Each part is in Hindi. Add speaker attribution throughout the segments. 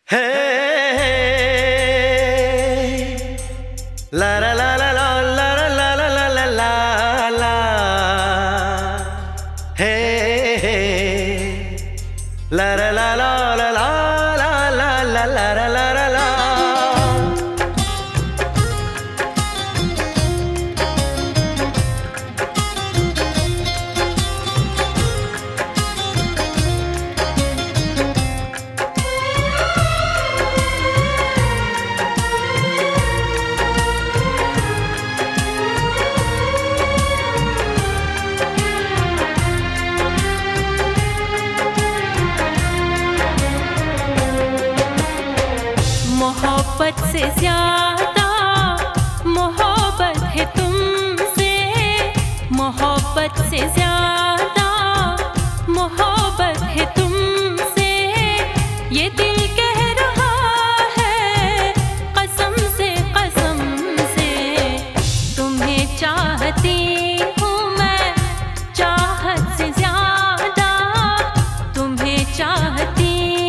Speaker 1: हे ला ला ला ला ला ला ला ला ला ला ला ला हे ला ला ला ला ला ला ला ला ला ला ला ला ला।
Speaker 2: मोहब्बत से ज्यादा मोहब्बत है तुमसे, मोहब्बत से ज्यादा मोहब्बत है तुमसे। ये दिल कह रहा है कसम से तुम्हें चाहती हूँ मैं चाहत से ज्यादा, तुम्हें चाहती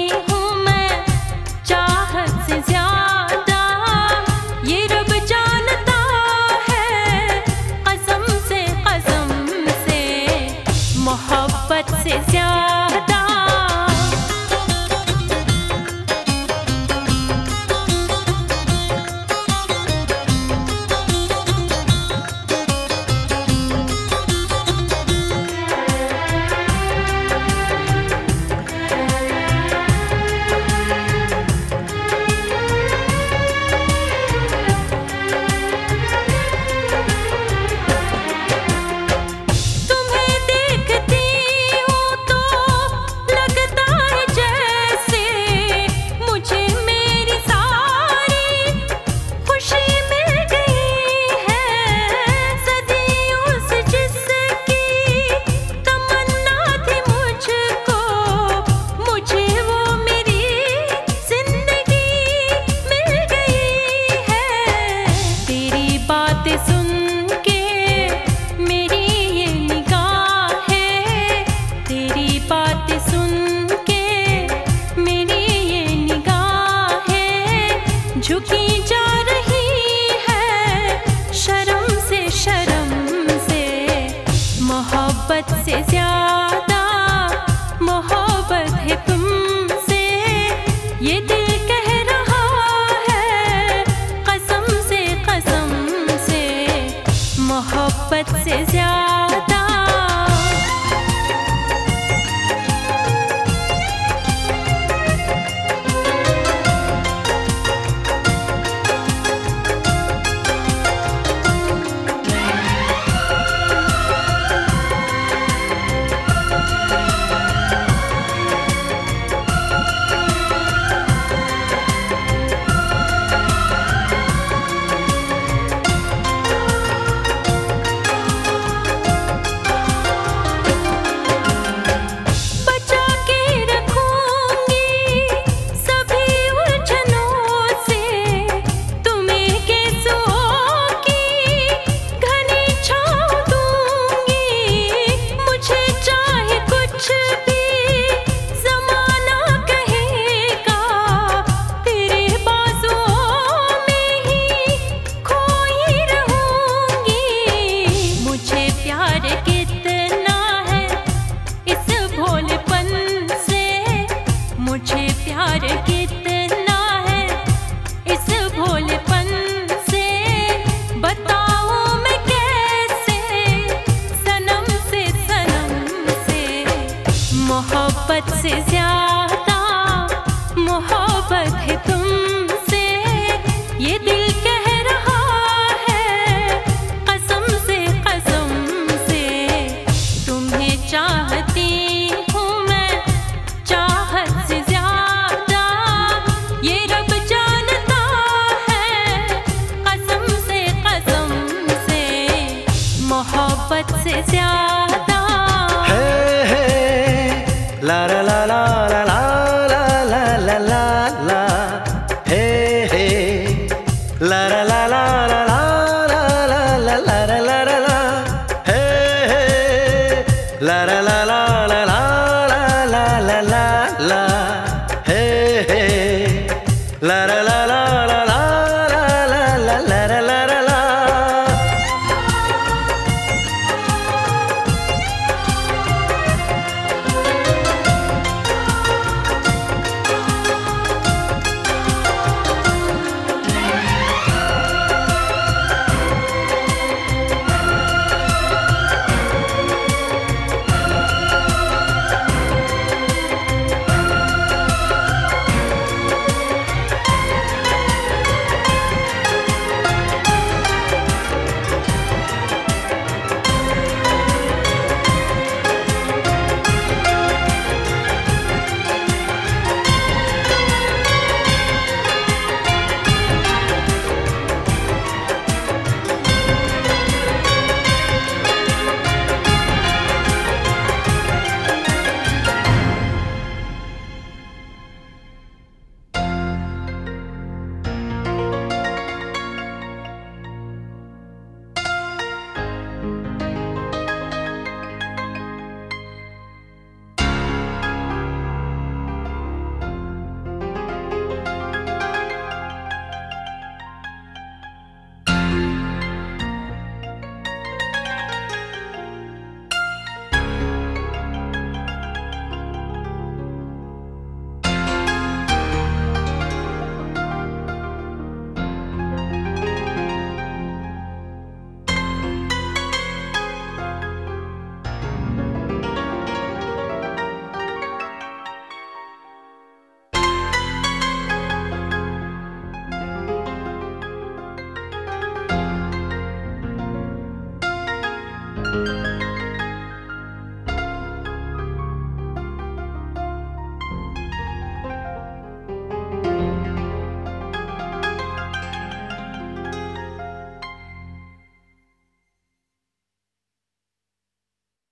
Speaker 2: मोहब्बत से ज्यादा। सुन के मेरी ये निगाहें, तेरी बात सुन के मेरी ये निगाहें झुकी जा रही है शर्म से मोहब्बत से ज्यादा मोहब्बत है तुमसे। ये दिल कह रहा है कसम से मोहब्बत से ज्यादा। मुझे प्यार कितना